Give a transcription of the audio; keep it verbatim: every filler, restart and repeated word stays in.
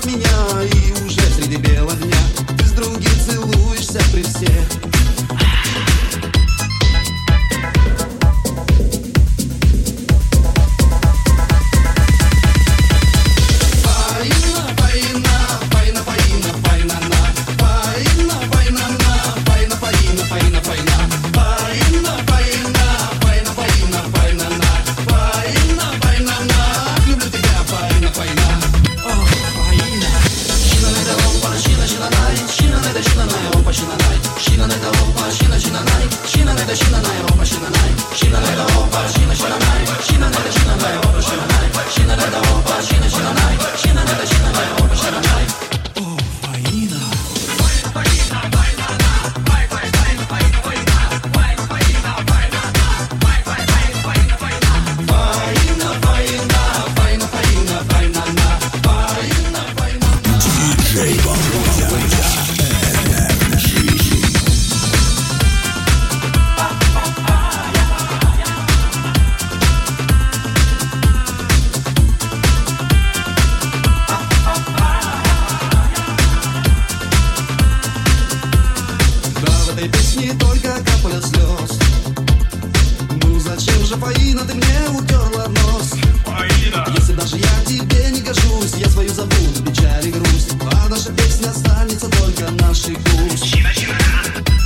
от меня, и уже среди бела дня ты с другим целуешься при всех. Песни только капля слез. Ну зачем же, Фаина, ты мне утерла нос? Фаина! Если даже я тебе не гожусь, я свою забуду, печаль и грусть, а наша песня останется только наших уст.